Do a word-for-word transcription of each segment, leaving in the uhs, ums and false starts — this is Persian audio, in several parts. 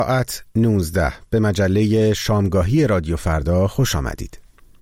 ساعت نوزده به مجله شامگاهی رادیو فردا خوش آمدید.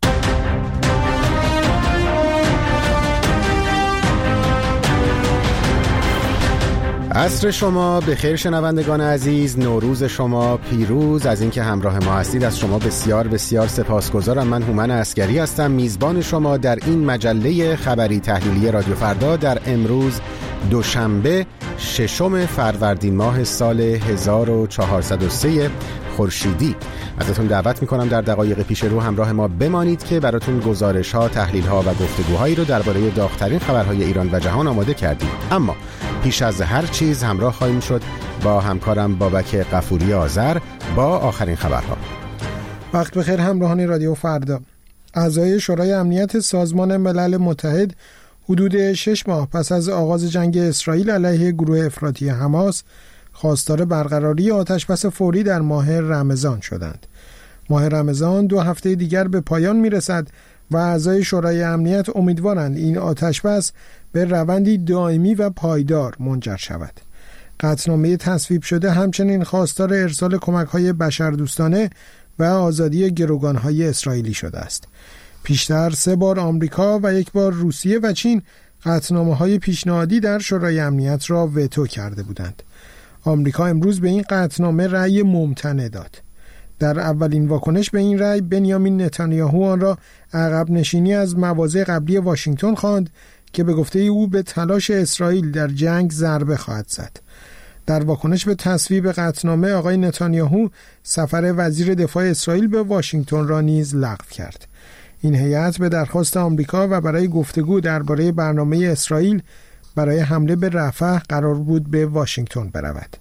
عصر شما به خیر شنوندگان عزیز، نوروز شما پیروز. از اینکه همراه ما هستید از شما بسیار بسیار سپاسگزارم. من هومن عسگری هستم، میزبان شما در این مجله خبری تحلیلی رادیو فردا در امروز دوشنبه ششم فروردین ماه سال هزار و چهارصد و سه خورشیدی. ازتون دعوت میکنم در دقایق پیش رو همراه ما بمانید که براتون گزارش ها، تحلیل ها و گفتگوهایی رو درباره داغ‌ترین خبرهای ایران و جهان آماده کردیم. اما پیش از هر چیز همراه خواهیم شد با همکارم بابک غفوری آذر با آخرین خبرها. وقت بخیر همراهان رادیو فردا. اعضای شورای امنیت سازمان ملل متحد حدود شش ماه پس از آغاز جنگ اسرائیل علیه گروه افراطی حماس خواستار برقراری آتشبس فوری در ماه رمضان شدند. ماه رمضان دو هفته دیگر به پایان میرسد و اعضای شورای امنیت امیدوارند این آتشبس به روندی دائمی و پایدار منجر شود. قطعنامه تصویب شده همچنین خواستار ارسال کمک‌های بشردوستانه و آزادی گروگان‌های اسرائیلی شده است. پیشتر سه بار آمریکا و یک بار روسیه و چین قطعنامه‌های پیشنهادی در شورای امنیت را وتو کرده بودند. آمریکا امروز به این قطعنامه رأی ممتنع داد. در اولین واکنش به این رأی بنیامین نتانیاهو آن را عقب نشینی از مواضع قبلی واشنگتن خواند که به گفته او به تلاش اسرائیل در جنگ ضربه خواهد زد. در واکنش به تصویب قطعنامه آقای نتانیاهو سفر وزیر دفاع اسرائیل به واشنگتن را نیز لغو کرد. این هیئت به درخواست آمریکا و برای گفتگو درباره برنامه اسرائیل برای حمله به رفح قرار بود به واشنگتن برود.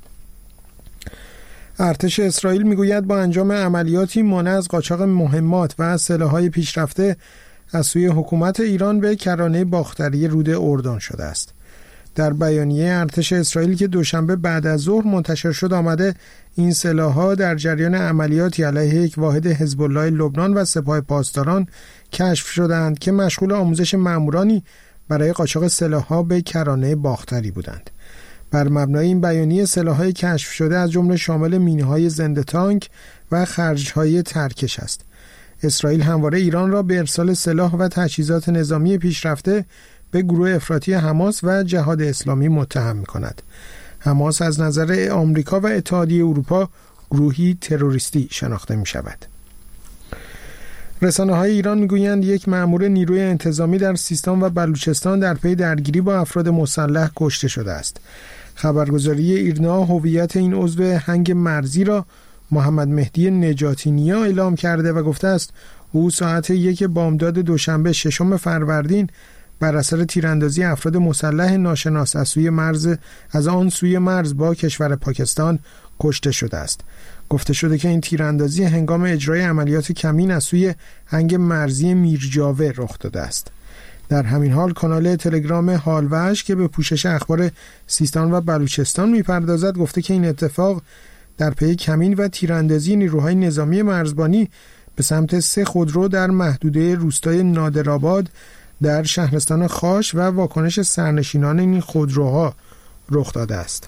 ارتش اسرائیل میگوید با انجام عملیاتی مانع از قاچاق مهمات و سلاح‌های پیشرفته از سوی حکومت ایران به کرانه باختری رود اردن شده است. در بیانیه ارتش اسرائیل که دوشنبه بعد از ظهر منتشر شد آمده این سلاح‌ها در جریان عملیاتی علیه یک واحد حزب الله لبنان و سپاه پاسداران کشف شدند که مشغول آموزش مامورانی برای قاچاق سلاح‌ها به کرانه باختری بودند. بر مبنای این بیانیه سلاح‌های کشف شده از جمله شامل مین‌های زنده تانک و خرج‌های ترکش است. اسرائیل همواره ایران را به ارسال سلاح و تجهیزات نظامی پیشرفته به گروه افراطی حماس و جهاد اسلامی متهم می‌کند. حماس از نظر آمریکا و اتحادیه اروپا گروهی تروریستی شناخته می‌شود. رسانه‌های ایران می‌گویند یک مأمور نیروی انتظامی در سیستان و بلوچستان در پی درگیری با افراد مسلح کشته شده است. خبرگزاری ایرنا هویت این عضو هنگ مرزی را محمد مهدی نجاتی نیا اعلام کرده و گفته است او ساعت یک بامداد دوشنبه ششم فروردین بر اثر تیراندازی افراد مسلح ناشناس از سوی مرز از آن سوی مرز با کشور پاکستان کشته شده است. گفته شده که این تیراندازی هنگام اجرای عملیات کمین از سوی هنگ مرزی میرجاوه رخ داده است. در همین حال کانال تلگرام حالوش که به پوشش اخبار سیستان و بلوچستان میپردازد گفته که این اتفاق در پی کمین و تیراندازی نیروهای نظامی مرزبانی به سمت سه خودرو در محدوده روستای نادرآباد در شهرستان خاش و واکنش سرنشینان این خودروها رخ داده است.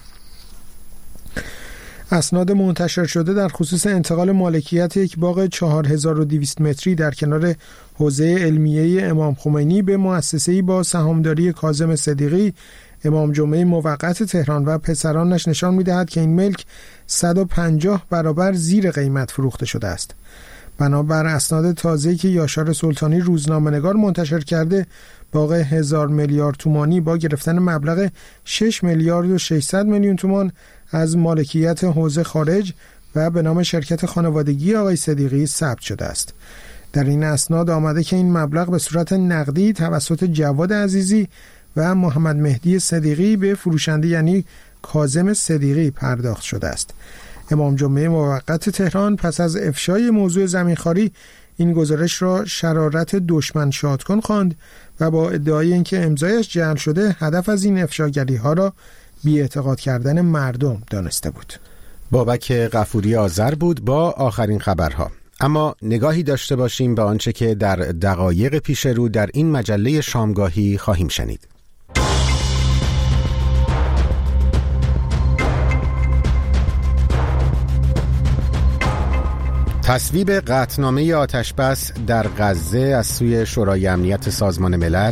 اسناد منتشر شده در خصوص انتقال مالکیت یک باغ چهار هزار و دویست متری در کنار حوزه علمیه امام خمینی به مؤسسه‌ای با سهامداری کاظم صدیقی امام جمعه موقت تهران و پسرانش نشان می‌دهد که این ملک صد و پنجاه برابر زیر قیمت فروخته شده است. بنابر اسناد تازه‌ای که یاشار سلطانی روزنامه‌نگار منتشر کرده، باغ هزار میلیارد تومانی با گرفتن مبلغ شش میلیارد و ششصد میلیون تومان از مالکیت حوزه خارج و به نام شرکت خانوادگی آقای صدیقی ثبت شده است. در این اسناد آمده که این مبلغ به صورت نقدی توسط جواد عزیزی و محمد مهدی صدیقی به فروشنده یعنی کاظم صدیقی پرداخت شده است. امام جمعه موقت تهران پس از افشای موضوع زمینخواری این گزارش را شرارت دشمن شادکن خواند و با ادعای اینکه امضایش جعل شده هدف از این افشاگری ها را بی‌اعتقاد کردن مردم دانسته بود. بابک غفوری آذر بود با آخرین خبرها. اما نگاهی داشته باشیم به آنچه که در دقایق پیش رو در این مجله شامگاهی خواهیم شنید. تصویب قطعنامه آتشبس در غزه از سوی شورای امنیت سازمان ملل،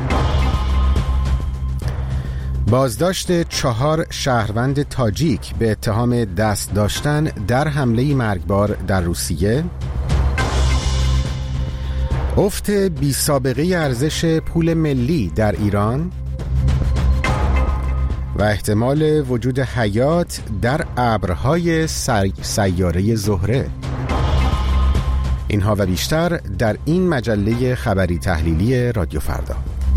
بازداشت چهار شهروند تاجیک به اتهام دست داشتن در حمله مرگبار در روسیه، افت بی سابقه ارزش پول ملی در ایران و احتمال وجود حیات در ابرهای سیاره زهره. اینها و بیشتر در این مجله خبری تحلیلی رادیو فردا.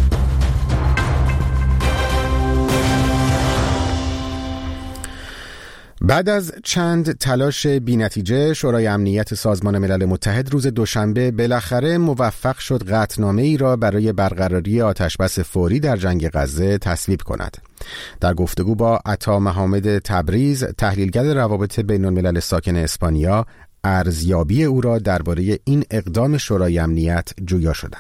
بعد از چند تلاش بی‌نتیجه، شورای امنیت سازمان ملل متحد روز دوشنبه بالاخره موفق شد قطعنامه‌ای را برای برقراری آتشبس فوری در جنگ غزه تصویب کند. در گفتگو با عطا محمد تبریز، تحلیلگر روابط بین الملل ساکن اسپانیا، ارزیابی او را درباره این اقدام شورای امنیت جویا شدم.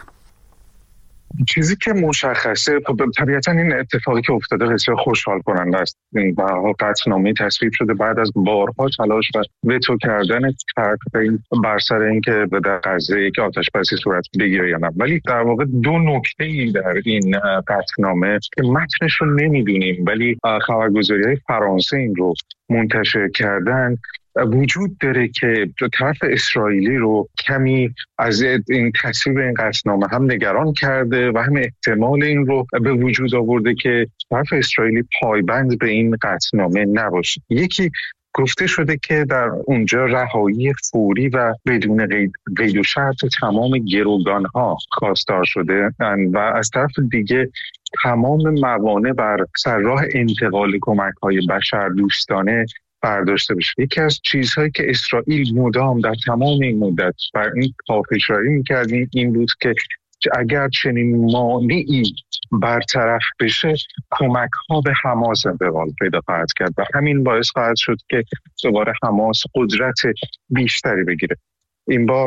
چیزی که مشخصه، طبیعتا این اتفاقی که افتاده بسیار خوشحال کننده است. این به هر حال قطعنامه تصویب شده بعد از بارها تلاش و وتو کردن طرفین بر سر اینکه در غزه یک آتشبسی صورت بگیره یا نه. ولی در واقع دو نکته‌ای در این قطعنامه که متنش رو نمی‌دونیم ولی خبرگزاری‌های فرانسه این رو منتشر کردن وجود داره که طرف اسرائیلی رو کمی از این تصویب این قطعنامه هم نگران کرده و هم احتمال این رو به وجود آورده که طرف اسرائیلی پایبند به این قطعنامه نباشه. یکی گفته شده که در اونجا رهایی فوری و بدون قید, قید و شرط تمام گروگان‌ها خواستار شده و از طرف دیگه تمام موانع بر سر راه انتقال کمک‌های بشردوستانه برداشته بشه. یکی از چیزهایی که اسرائیل مدام در تمام این مدت بر این پافشاری می‌کرد این بود که اگر چنین مانعی برطرف بشه کمک‌ها به حماس انتقال پیدا خواهد کرد و همین باعث خواهد شد که دوباره حماس قدرت بیشتری بگیره. این بار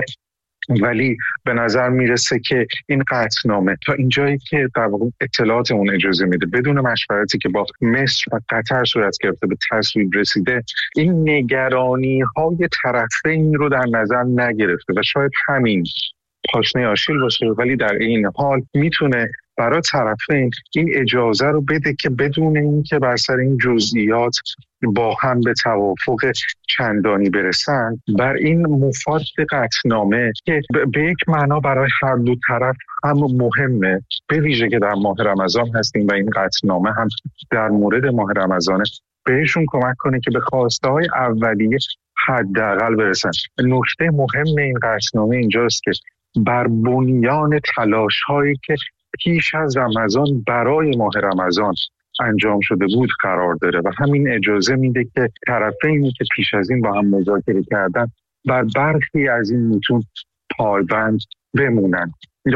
ولی به نظر میرسه که این قطعنامه تا اینجایی که در واقع اطلاعات اون اجازه میده بدون مشورتی که با مصر و قطر صورت گرفته به تصویب رسیده، این نگرانی های طرفین رو در نظر نگرفته و شاید همین پاشنه آشیل باشه. ولی در این حال میتونه برای طرفین این اجازه رو بده که بدون اینکه بر سر این جزئیات با هم به توافق چندانی برسن، بر این مفاد قطعنامه که به یک معنا برای هر دو طرف هم مهمه، به ویژه که در ماه رمضان هستیم و این قطعنامه هم در مورد ماه رمضانه، بهشون کمک کنه که به خواسته های اولیه حداقل برسن. نکته مهم این قطعنامه اینجاست که بر بنیان تلاش هایی که پیش از رمضان برای ماه رمضان انجام شده بود قرار داره و همین اجازه میده که طرفینی که پیش از این با هم مذاکره کردن بر برخی از این متون پایبند بمونن.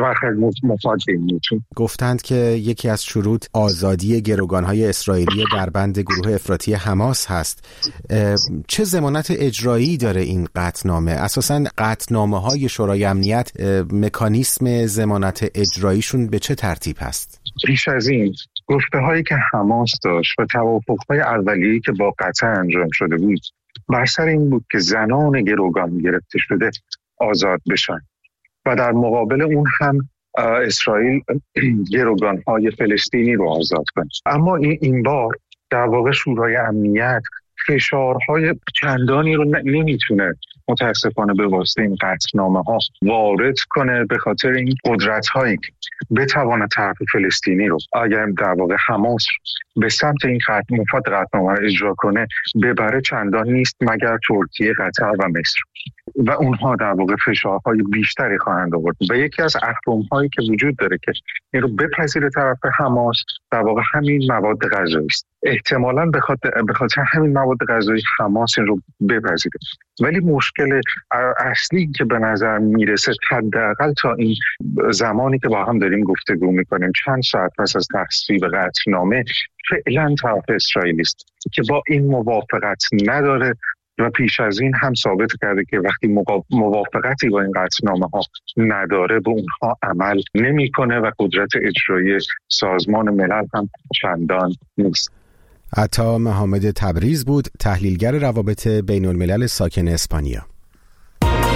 گفتند که یکی از شروط آزادی گروگان‌های اسرائیلی در بند گروه افراطی حماس هست. چه ضمانت اجرایی داره این قطعنامه؟ اساساً قطعنامه‌های شورای امنیت مکانیسم ضمانت اجراییشون به چه ترتیب هست؟ پیش از این گفته‌هایی که حماس داشت و توافق‌های اولیه‌ای که با قطر انجام شده بود بر سر این بود که زنان گروگان گرفته شده آزاد بشن و در مقابل اون هم اسرائیل گروگان‌های فلسطینی رو آزاد کنه. اما این, این بار در واقع شورای امنیت فشارهای چندانی رو نمیتونه متاسفانه به واسطه این قطعنامه‌ها وارد کنه به خاطر این قدرت‌هایی که بتواند طرف فلسطینی رو اگر در واقع حماس به سمت این خط مفاد قطعنامه رو اجرا کنه ببره چندان نیست مگر ترکیه، قطر و مصر و اونها در واقع فشارهای بیشتری خواهند آورد و یکی از احکام‌هایی که وجود داره که این رو بپذیره طرف حماس در واقع همین مواد غذایی است. احتمالاً به خاطر به خاطر همین مواد غذایی حماس این رو بپذیره. ولی مشکل اصلی که به نظر میرسه حداقل تا این زمانی که با هم داریم گفتگو میکنیم چند ساعت پس از تصویب قطعنامه فعلا طرف اسرائیلی است که با این موافقت نداره و پیش از این هم ثابت کرده که وقتی موافقتی با این قطعنامه ها نداره به اونها عمل نمیکنه و قدرت اجرایی سازمان ملل هم چندان نیست. عطا محمد تبریز بود، تحلیلگر روابط بین الملل ساکن اسپانیا.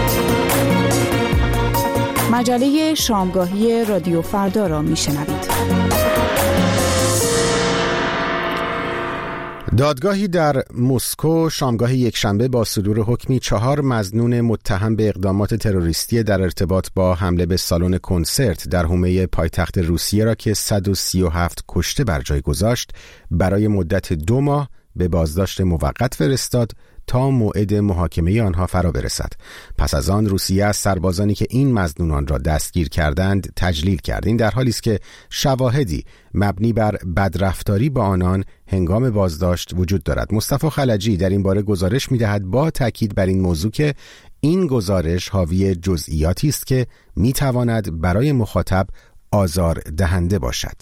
مجله شامگاهی رادیو فردا را میشنوید. دادگاهی در مسکو شامگاه یکشنبه با صدور حکمی چهار مظنون متهم به اقدامات تروریستی در ارتباط با حمله به سالن کنسرت در حومه پایتخت روسیه را که صد و سی و هفت کشته بر جای گذاشت برای مدت دو ماه به بازداشت موقت فرستاد تا موعد محاکمه آنها فرا برسد. پس از آن روسیه از سربازانی که این مظنونان را دستگیر کردند تجلیل کرد. این در حالی است که شواهدی مبنی بر بدرفتاری با آنان هنگام بازداشت وجود دارد. مصطفی خلجی در این باره گزارش می‌دهد با تاکید بر این موضوع که این گزارش حاوی جزئیاتی است که می‌تواند برای مخاطب آزار دهنده باشد.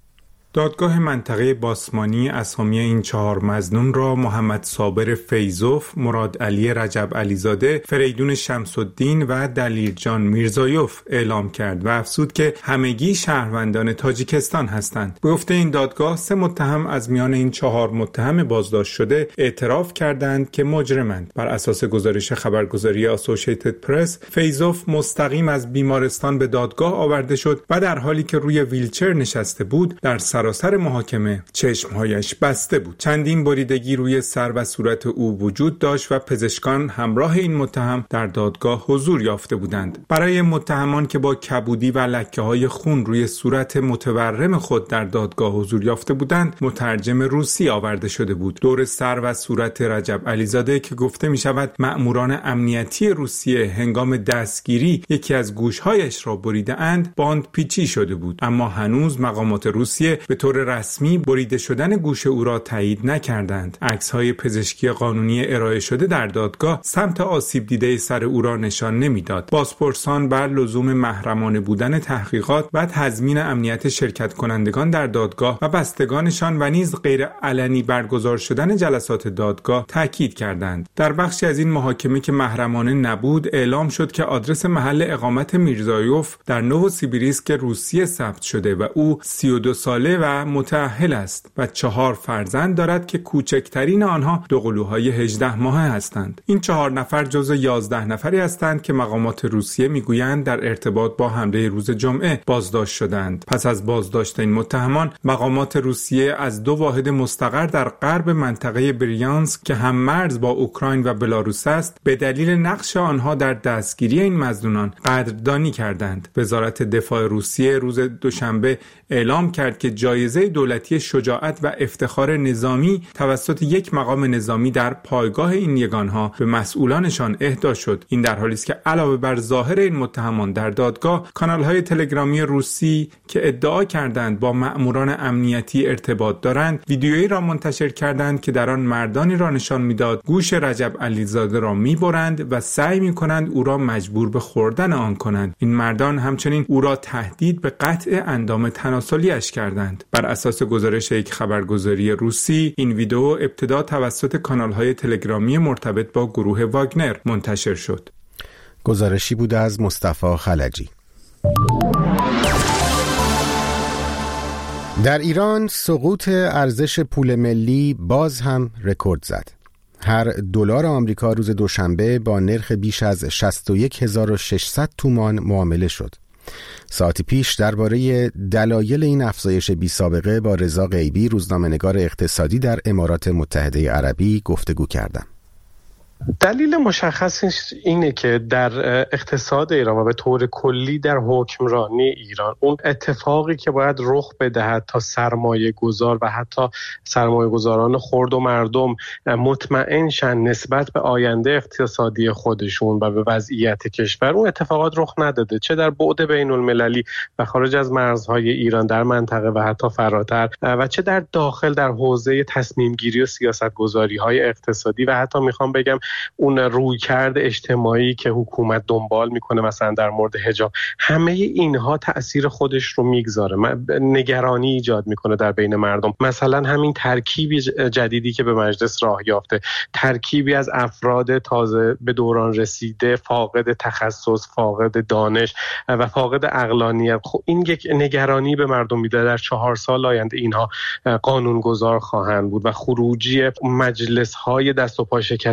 دادگاه منطقه باسمانی اسامی این چهار مظنون را محمد صابر فیضوف، مراد علی رجب علیزاده، فریدون شمس‌الدین و دلیرجان میرزایوف اعلام کرد و افزود که همگی شهروندان تاجیکستان هستند. به گفته این دادگاه سه متهم از میان این چهار متهم بازداشت شده اعتراف کردند که مجرمند. بر اساس گزارش خبرگزاری آسوشیتد پرس، فیضوف مستقیم از بیمارستان به دادگاه آورده شد و در حالی که روی ویلچر نشسته بود در سراسر محاکمه چشمهایش بسته بود. چندین بریدگی روی سر و صورت او وجود داشت و پزشکان همراه این متهم در دادگاه حضور یافته بودند. برای متهمان که با کبودی و لکه‌های خون روی صورت متورم خود در دادگاه حضور یافته بودند، مترجم روسی آورده شده بود. دور سر و صورت رجب علیزاده که گفته می شود مأموران امنیتی روسیه هنگام دستگیری یکی از گوشهایش را بریده اند، باند پیچی شده بود، اما هنوز مقامات روسیه به طور رسمی بریده شدن گوش او را تایید نکردند. عکس‌های پزشکی قانونی ارائه شده در دادگاه سمت آسیب دیده سر او را نشان نمیداد. بازپرسان بر لزوم محرمانه بودن تحقیقات و تضمین امنیت شرکت کنندگان در دادگاه و بستگانشان و نیز غیر علنی برگزار شدن جلسات دادگاه تاکید کردند. در بخشی از این محاکمه که محرمانه نبود، اعلام شد که آدرس محل اقامت میرزایوف در نووسیبیریسک روسیه ثبت شده و او سی و دو ساله و متأهل است و چهار فرزند دارد که کوچکترین آنها دوقلوهای هجده ماهه هستند. این چهار نفر جزو یازده نفری هستند که مقامات روسیه میگویند در ارتباط با حمله روز جمعه بازداشت شدند. پس از بازداشت این متهمان، مقامات روسیه از دو واحد مستقر در غرب منطقه بریانسک که هم مرز با اوکراین و بلاروس است، به دلیل نقش آنها در دستگیری این مظنونان قدردانی کردند. وزارت دفاع روسیه روز دوشنبه اعلام کرد که جایزه دولتی شجاعت و افتخار نظامی توسط یک مقام نظامی در پایگاه این یگانها به مسئولانشان اهدا شد. این در حالی است که علاوه بر ظاهر این متهمان در دادگاه، کانال‌های تلگرامی روسی که ادعا کردند با مأموران امنیتی ارتباط دارند، ویدیویی را منتشر کردند که در آن مردانی را نشان می‌داد گوش رجب علیزاده را می‌برند و سعی می‌کنند او را مجبور به خوردن آن کنند. این مردان همچنین او را تهدید به قطع اندام تناسلی‌اش کردند. بر اساس گزارش یک خبرگزاری روسی، این ویدیو ابتدا توسط کانال‌های تلگرامی مرتبط با گروه واگنر منتشر شد. گزارشی بود از مصطفی خلجی. در ایران سقوط ارزش پول ملی باز هم رکورد زد. هر دلار آمریکا روز دوشنبه با نرخ بیش از شصت و یک هزار و ششصد تومان معامله شد. ساعتی پیش درباره دلایل این افزایش بی سابقه با رضا غیبی، روزنامه‌نگار اقتصادی در امارات متحده عربی، گفتگو کردم. دلیل مشخصش اینه که در اقتصاد ایران و به طور کلی در حکمرانی ایران اون اتفاقی که باید رخ بدهد تا سرمایه گذار و حتی سرمایه گذاران خرد و مردم مطمئن شن نسبت به آینده اقتصادی خودشون و به وضعیت کشور، اون اتفاقات رخ نداده، چه در بعد بین المللی و خارج از مرزهای ایران در منطقه و حتی فراتر، و چه در داخل در حوزه تصمیم گیری و سیاست گذاری های اقتصادی و حتی میخوام بگم اون رویکرد اجتماعی که حکومت دنبال میکنه، مثلا در مورد حجاب. همه اینها تأثیر خودش رو میگذاره، نگرانی ایجاد میکنه در بین مردم. مثلا همین ترکیبی جدیدی که به مجلس راه یافته، ترکیبی از افراد تازه به دوران رسیده، فاقد تخصص، فاقد دانش و فاقد عقلانیت، خب این یک نگرانی به مردم میده. در چهار سال آینده اینها قانونگذار خواهند بود و خروجی مجلس های دست و پا شکسته ای که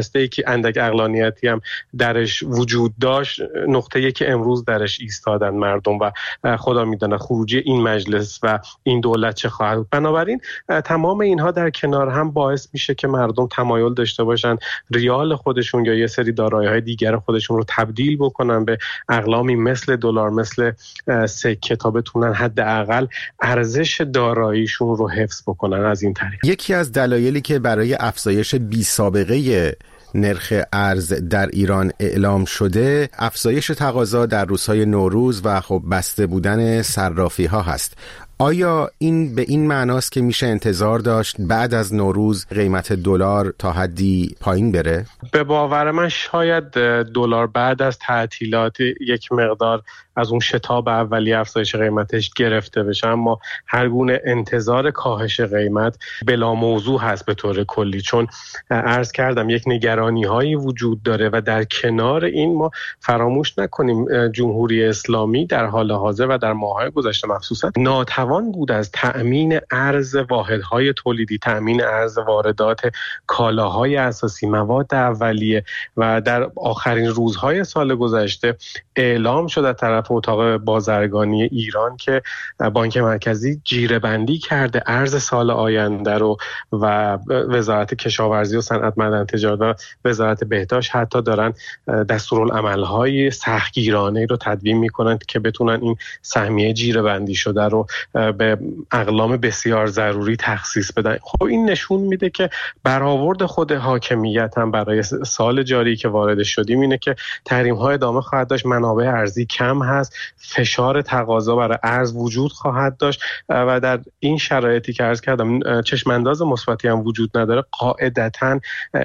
اندک عقلانیتی هم درش وجود داشت، نقطه‌ای که امروز درش ایستادن مردم و خدا میدونه خروجی این مجلس و این دولت چه خواهد بود. بنابراین تمام اینها در کنار هم باعث میشه که مردم تمایل داشته باشن ریال خودشون یا یه سری دارایی‌های دیگر خودشون رو تبدیل بکنن به اقلامی مثل دلار، مثل سکه، تا بتونن حداقل ارزش داراییشون رو حفظ بکنن. از این طریق یکی از دلایلی که برای افزایش بی سابقه نرخ ارز در ایران اعلام شده، افزایش تقاضا در روزهای نوروز و خب بسته بودن صرافی ها هست. آیا این به این معناست که میشه انتظار داشت بعد از نوروز قیمت دلار تا حدی پایین بره؟ به باور من شاید دلار بعد از تعطیلات یک مقدار از اون شتاب اولی افزایش قیمتش گرفته بشه، اما هر گونه انتظار کاهش قیمت بلا موضوع هست به طور کلی، چون عرض کردم یک نگرانی هایی وجود داره و در کنار این ما فراموش نکنیم جمهوری اسلامی در حال حاضر و در ماه‌های گذشته مخصوصا ناتوان بود از تأمین ارز واحدهای تولیدی، تأمین ارز واردات کالاهای اساسی، مواد اولیه، و در آخرین روزهای سال گذشته اعلام شد از طرف اتاق بازرگانی ایران که بانک مرکزی جیره‌بندی کرده ارز سال آینده رو و وزارت کشاورزی و صنعت معدن تجارت و وزارت بهداشت حتی دارن دستورالعمل‌های سختگیرانه رو تدوین می‌کنند که بتونن این سهمیه جیره‌بندی شده رو به اقلام بسیار ضروری تخصیص بدن. خب این نشون میده که برآورد خود حاکمیت هم برای سال جاری که وارد شدیم اینه که تحریم‌ها ادامه خواهد داشت، منابع ارزی کم هست، فشار تقاضا برای ارز وجود خواهد داشت و در این شرایطی که عرض کردم چشمانداز مثبتی هم وجود نداره، قاعدتاً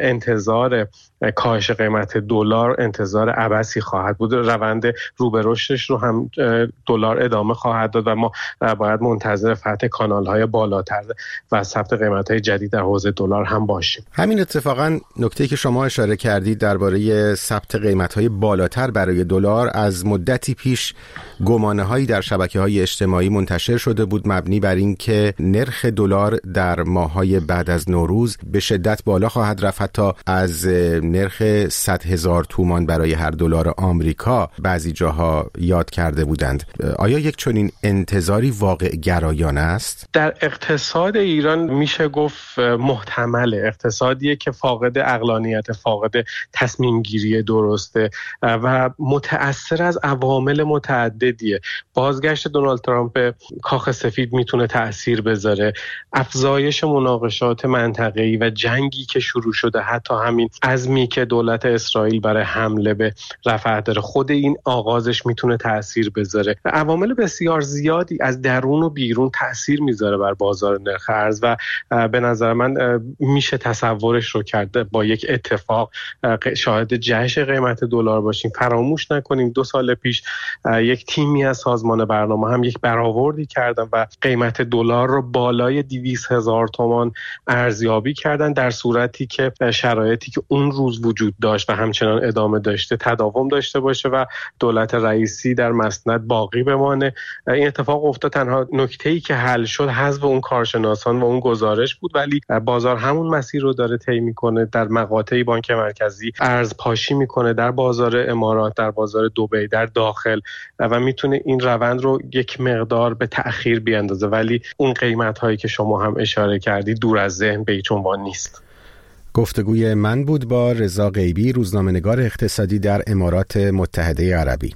انتظار کاهش قیمت دلار انتظار عبثی خواهد بود. روند رو به رشدش رو هم دلار ادامه خواهد داد و ما باید منتظر فتح کانال‌های بالاتر و ثبت قیمت‌های جدید در حوزه دلار هم باشیم. همین اتفاقاً نکته‌ای که شما اشاره کردید درباره ثبت قیمت‌های بالاتر برای دلار، از مدتی پیش گمانه‌هایی در شبکه‌های اجتماعی منتشر شده بود مبنی بر این که نرخ دلار در ماه‌های بعد از نوروز به شدت بالا خواهد رفت، حتی از نرخ صد هزار تومان برای هر دلار آمریکا بعضی جاها یاد کرده بودند. آیا یک چنین انتظاری واقع گرایانه است؟ در اقتصاد ایران میشه گفت محتمل، اقتصادیه که فاقد عقلانیت، فاقد تصمیم گیری درسته و متأثر از عوامل متعددیه. بازگشت دونالد ترامپ به کاخ سفید میتونه تأثیر بذاره، افزایش مناقشات منطقه‌ای و جنگی که شروع شده، حتی همین عزمی که دولت اسرائیل برای حمله به رفح داره، خود این آغازش میتونه تأثیر بذاره. عوامل بسیار زیادی از درون و بیرون تأثیر میذاره بر بازار نرخ ارز و به نظر من میشه تصورش رو کرده با یک اتفاق شاهد جهش قیمت دلار باشیم. فراموش نکنیم دو سال پیش یک تیمی از سازمان برنامه هم یک برآوردی کردن و قیمت دلار رو بالای دویست هزار تومان ارزیابی کردن، در صورتی که شرایطی که اون روز وجود داشت و همچنان ادامه داشته تداوم داشته باشه و دولت رئیسی در مسند باقی بمانه. این اتفاق افتاد. تنها نکته‌ای که حل شد حذف اون کارشناسان و اون گزارش بود، ولی بازار همون مسیر رو داره طی میکنه. در مقاطعی بانک مرکزی ارز پاشی میکنه، در بازار امارات، در بازار دبی، در داخل، و میتونه این روند رو یک مقدار به تأخیر بیاندازه، ولی اون قیمت هایی که شما هم اشاره کردید دور از ذهن به هیچ عنوان نیست. گفتگوی من بود با رضا غیبی، روزنامه‌نگار اقتصادی در امارات متحده عربی.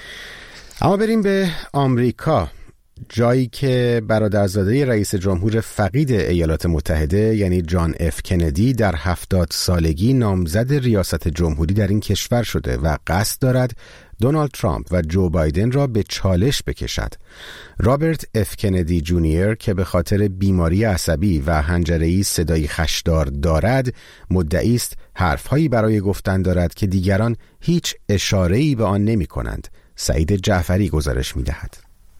اما بریم به آمریکا، جایی که برادرزاده رئیس جمهور فقید ایالات متحده یعنی جان اف کندی در هفتاد سالگی نامزد ریاست جمهوری در این کشور شده و قصد دارد دونالد ترامپ و جو بایدن را به چالش بکشد. رابرت اف کندی جونیور که به خاطر بیماری عصبی و حنجره‌ای صدایی خشدار دارد، مدعی است حرف‌هایی برای گفتن دارد که دیگران هیچ اشاره‌ای به آن نمی‌کنند. سعید جعفری گزارش می‌دهد.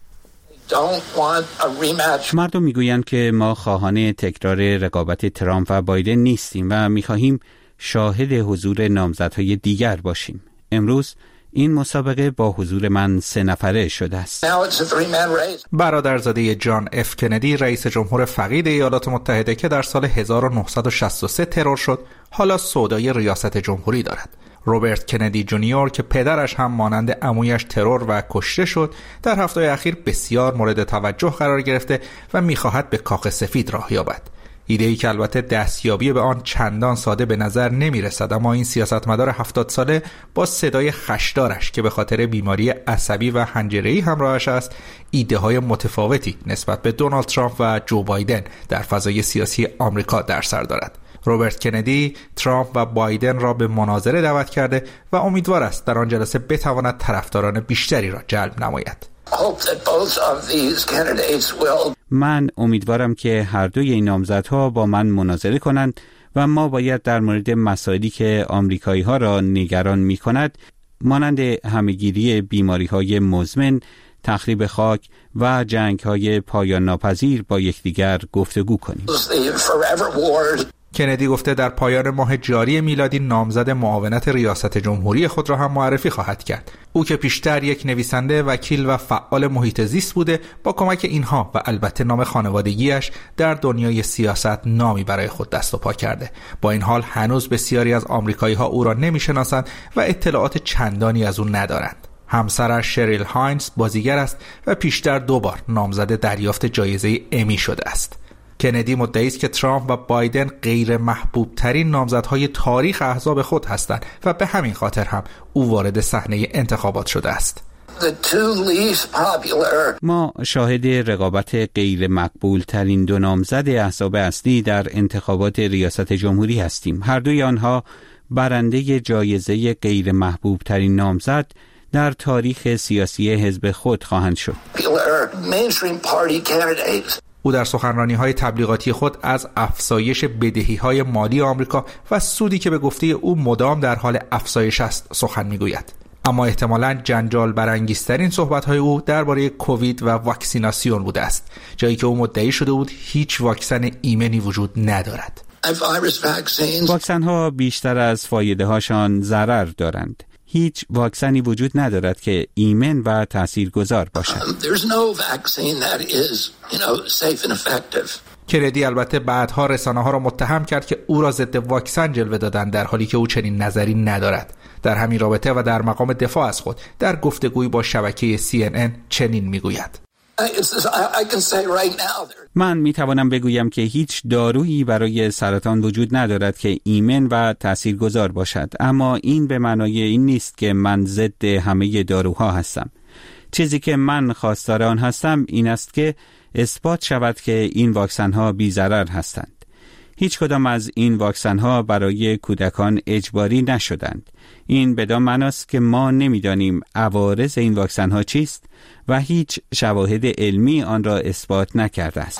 مردم میگویند که ما خواهان تکرار رقابت ترامپ و بایدن نیستیم و می‌خواهیم شاهد حضور نامزدهای دیگر باشیم. امروز این مسابقه با حضور من سه نفره شده است. برادرزاده جان اف کندی، رئیس جمهور فقید ایالات متحده که در سال هزار و نهصد و شصت و سه ترور شد، حالا سودای ریاست جمهوری دارد. روبرت کندی جونیور که پدرش هم مانند عمویش ترور و کشته شد، در هفته‌های اخیر بسیار مورد توجه قرار گرفته و می‌خواهد به کاخ سفید راه یابد. ایده‌ای که البته دستیابی به آن چندان ساده به نظر نمی‌رسد، اما این سیاستمدار هفتاد ساله با صدای خشدارش که به خاطر بیماری عصبی و حنجره‌ای همراهش است، ایده‌های متفاوتی نسبت به دونالد ترامپ و جو بایدن در فضای سیاسی آمریکا در سر دارد. روبرت کندی ترامپ و بایدن را به مناظره دعوت کرده و امیدوار است در آن جلسه بتواند طرفداران بیشتری را جلب نماید. من امیدوارم که هر دوی این نامزدها با من مناظره کنند و ما باید در مورد مسائلی که آمریکایی‌ها را نگران می‌کند، مانند همه‌گیری بیماری‌های مزمن، تخریب خاک و جنگ‌های پایان ناپذیر با یکدیگر گفتگو کنیم. کندی گفته در پایان ماه جاری میلادی نامزد معاونت ریاست جمهوری خود را هم معرفی خواهد کرد. او که پیشتر یک نویسنده، وکیل و فعال محیط زیست بوده، با کمک اینها و البته نام خانوادگیش در دنیای سیاست نامی برای خود دست و پا کرده. با این حال هنوز بسیاری از آمریکایی‌ها او را نمی‌شناسند و اطلاعات چندانی از او ندارند. همسرش شریل هاینز بازیگر است و پیشتر دو بار نامزد دریافت جایزه امی شده است. کندی مدعی است که ترامپ و بایدن غیر محبوب ترین نامزدهای تاریخ احزاب خود هستند و به همین خاطر هم او وارد صحنه انتخابات شده است. ما شاهد رقابت غیر مقبول ترین دو نامزد احزاب اصلی در انتخابات ریاست جمهوری هستیم. هر دوی آنها برنده جایزه غیر محبوب ترین نامزد در تاریخ سیاسی حزب خود خواهند شد. او در سخنرانی‌های تبلیغاتی خود از افزایش بدهی‌های مالی آمریکا و سودی که به گفته او مدام در حال افزایش است سخن می‌گوید. اما احتمالاً جنجال برانگیزترین صحبت‌های او درباره کووید و واکسیناسیون بوده است، جایی که او مدعی شده بود هیچ واکسن ایمنی وجود ندارد. واکسن‌ها بیشتر از فایده‌هاشان ضرر دارند. هیچ واکسنی وجود ندارد که ایمن و تاثیرگذار باشد. کندی البته بعدها رسانه‌ها را متهم کرد که او را ضد واکسن جلوه دادند، در حالی که او چنین نظری ندارد. در همین رابطه و در مقام دفاع از خود در گفتگویی با شبکه سی ان ان چنین میگوید: من می توانم بگویم که هیچ دارویی برای سرطان وجود ندارد که ایمن و تاثیرگذار باشد، اما این به معنای این نیست که من ضد همه داروها هستم. چیزی که من خواستار آن هستم این است که اثبات شود که این واکسن‌ها بی‌ضرر هستند. هیچ کدام از این واکسن‌ها برای کودکان اجباری نشدند. این بدان معنی است که ما نمی‌دانیم عوارض این واکسن‌ها چیست و هیچ شواهد علمی آن را اثبات نکرده است.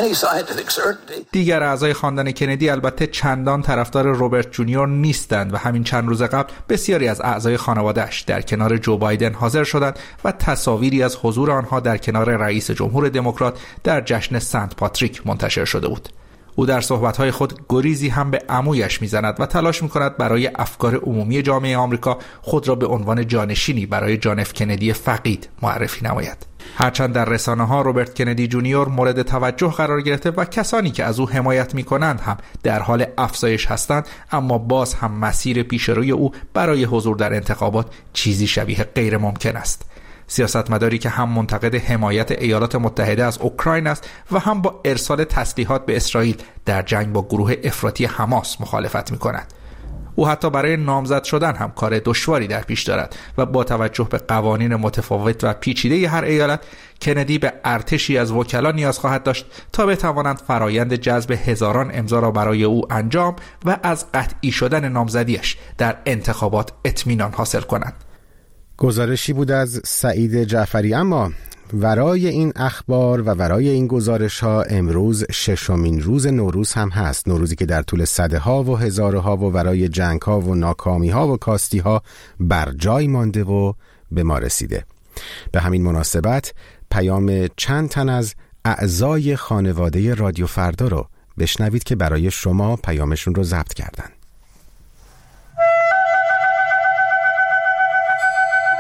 دیگر اعضای خاندان کندی البته چندان طرفدار روبرت جونیور نیستند و همین چند روز قبل بسیاری از اعضای خانواده‌اش در کنار جو بایدن حاضر شدند و تصاویری از حضور آنها در کنار رئیس جمهور دموکرات در جشن سنت پاتریک منتشر شده بود. او در صحبت‌های خود گریزی هم به عمویش می‌زند و تلاش می‌کند برای افکار عمومی جامعه آمریکا خود را به عنوان جانشینی برای جان اف کندی فقید معرفی نماید. هرچند در رسانه‌ها روبرت کندی جونیور مورد توجه قرار گرفته و کسانی که از او حمایت می‌کنند هم در حال افزایش هستند، اما باز هم مسیر پیشروی او برای حضور در انتخابات چیزی شبیه غیر ممکن است. سیاستمداری که هم منتقد حمایت ایالات متحده از اوکراین است و هم با ارسال تسلیحات به اسرائیل در جنگ با گروه افراطی حماس مخالفت می‌کند. او حتی برای نامزد شدن هم کار دشواری در پیش دارد و با توجه به قوانین متفاوت و پیچیده هر ایالت، کندی به ارتشی از وکلا نیاز خواهد داشت تا بتوانند فرایند جذب هزاران امضا را برای او انجام و از قطعی شدن نامزدیش در انتخابات اطمینان حاصل کنند. گزارشی بود از سعید جعفری. اما ورای این اخبار و ورای این گزارش ها امروز ششمین روز نوروز هم هست، نوروزی که در طول صده ها و هزاره ها و ورای جنگ ها و ناکامی ها و کاستی ها بر جای مانده و به ما رسیده. به همین مناسبت پیام چند تن از اعضای خانواده رادیو فردا رو بشنوید که برای شما پیامشون رو ضبط کردن.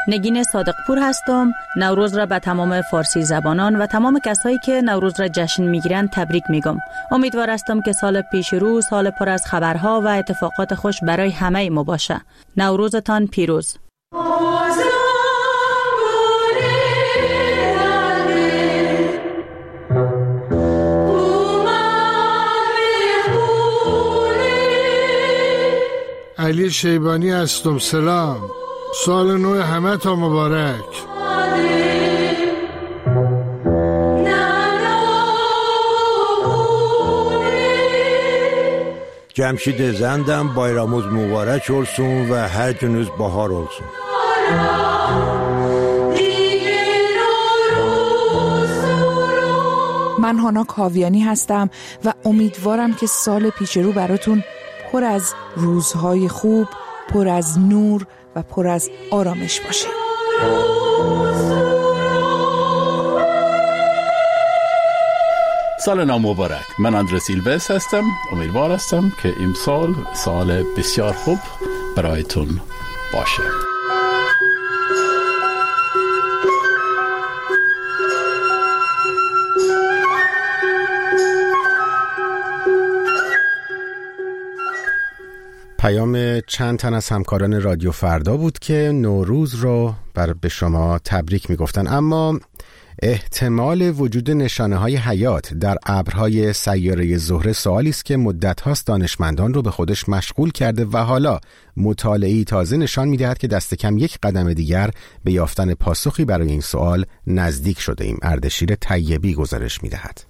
نگین صادقپور هستم. نوروز را به تمام فارسی زبانان و تمام کسایی که نوروز را جشن میگیرن تبریک میگم. امیدوار هستم که سال پیش رو سال پر از خبرها و اتفاقات خوش برای همه ما باشه. نوروزتان پیروز. علی شیبانی هستم. سلام، سال نو همه تا مبارک. جمشید زندم بایراموز مبارک olsun و هر günüz bahar olsun. من هانا کاویانی هستم و امیدوارم که سال پیش رو براتون پر از روزهای خوب، پر از نور و پر از آرامش باشه. سال نو مبارک. من اندره سیلوس هستم. امیدوار هستم که این سال سال بسیار خوب برایتون باشه. پیام چند تن از همکاران رادیو فردا بود که نوروز رو بر به شما تبریک میگفتن، اما احتمال وجود نشانه های حیات در ابرهای سیاره زهره سوالی است که مدت هاست دانشمندان رو به خودش مشغول کرده و حالا مطالعه‌ای تازه نشان میدهد که دست کم یک قدم دیگر به یافتن پاسخی برای این سوال نزدیک شده ایم. اردشیر طیبی گزارش میدهد.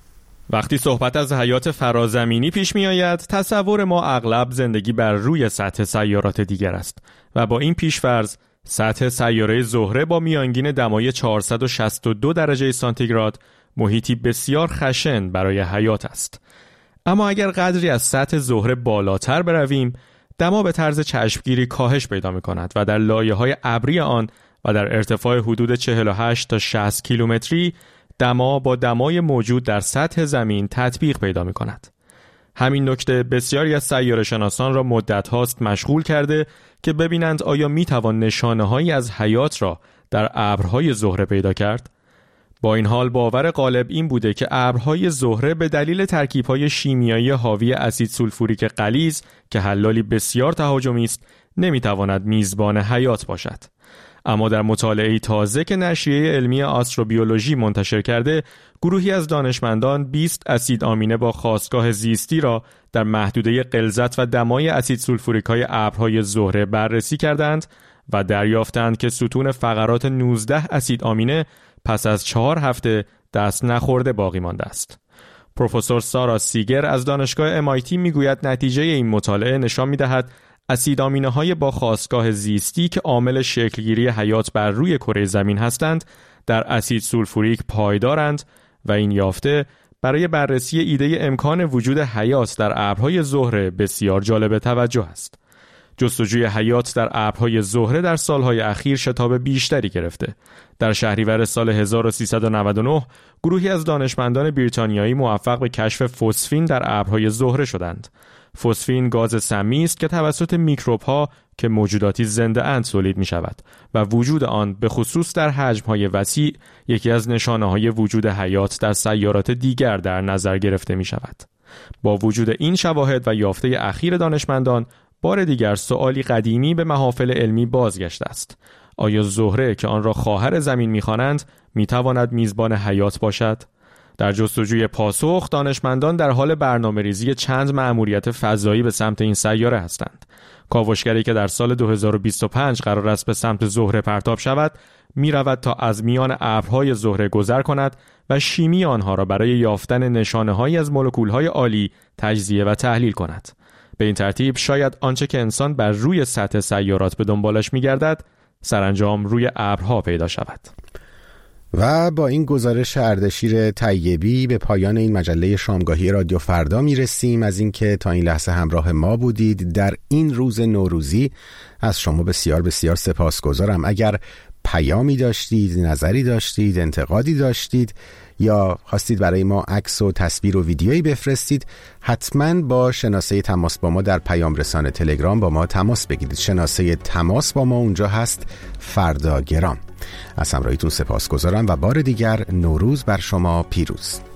وقتی صحبت از حیات فرازمینی پیش می آید، تصور ما اغلب زندگی بر روی سطح سیارات دیگر است و با این پیش‌فرض سطح سیاره زهره با میانگین دمای چهارصد و شصت و دو درجه سانتیگراد محیطی بسیار خشن برای حیات است. اما اگر قدری از سطح زهره بالاتر برویم، دما به طرز چشمگیری کاهش پیدا می کند و در لایه‌های ابری آن و در ارتفاع حدود چهل و هشت تا شصت کیلومتری دما با دمای موجود در سطح زمین تطبیق پیدا می کند. همین نکته بسیاری از سیاره شناسان را مدت هاست مشغول کرده که ببینند آیا می توان نشانه هایی از حیات را در ابرهای زهره پیدا کرد؟ با این حال باور غالب این بوده که ابرهای زهره به دلیل ترکیب‌های شیمیایی حاوی اسید سولفوریک غلیظ که حلالی بسیار تهاجمی است نمی تواند میزبان حیات باشد. اما در مطالعه تازه که نشریه علمی آستروبیولوژی منتشر کرده، گروهی از دانشمندان بیست اسید آمینه با خاستگاه زیستی را در محدوده غلظت و دمای اسید سولفوریک‌های ابرهای زهره بررسی کردند و دریافتند که ستون فقرات نوزده اسید آمینه پس از چهار هفته دست نخورده باقی مانده است. پروفسور سارا سیگر از دانشگاه ام آی تی میگوید نتیجه این مطالعه نشان می‌دهد اسید آمینه‌های با خاستگاه زیستی که عامل شکلگیری حیات بر روی کره زمین هستند در اسید سولفوریک پایدارند و این یافته برای بررسی ایده امکان وجود حیات در ابرهای زهره بسیار جالب توجه است. جستجوی حیات در ابرهای زهره در سالهای اخیر شتاب بیشتری گرفته. در شهریور سال هزار و سیصد و نود و نه گروهی از دانشمندان بریتانیایی موفق به کشف فسفین در ابرهای زهره شدند. فسفین گاز سمی است که توسط میکروب‌ها که موجوداتی زنده اند تولید می شود و وجود آن به خصوص در حجم‌های وسیع یکی از نشانه‌های وجود حیات در سیارات دیگر در نظر گرفته می شود. با وجود این شواهد و یافته اخیر دانشمندان، بار دیگر سؤالی قدیمی به محافل علمی بازگشته است. آیا زهره که آن را خواهر زمین می‌خوانند می‌تواند میزبان حیات باشد؟ در جستجوی پاسخ، دانشمندان در حال برنامه‌ریزی چند مأموریت فضایی به سمت این سیاره هستند. کاوشگری که در سال دو هزار و بیست و پنج قرار است به سمت زهره پرتاب شود، می‌رود تا از میان ابرهای زهره گذر کند و شیمی آنها را برای یافتن نشانه‌هایی از مولکول‌های عالی تجزیه و تحلیل کند. به این ترتیب شاید آنچه که انسان بر روی سطح سیارات به دنبالش می‌گردد، سرانجام روی ابرها پیدا شود. و با این گزارش اردشیر طیبی به پایان این مجله شامگاهی رادیو فردا میرسیم. از اینکه تا این لحظه همراه ما بودید در این روز نوروزی از شما بسیار بسیار سپاسگزارم. اگر پیامی داشتید، نظری داشتید، انتقادی داشتید یا خواستید برای ما عکس و تصویر و ویدیویی بفرستید، حتما با شناسه تماس با ما در پیام رسان تلگرام با ما تماس بگیرید. شناسه تماس با ما اونجا هست فرداگرام. از همراهیتون سپاسگزارم و بار دیگر نوروز بر شما پیروز.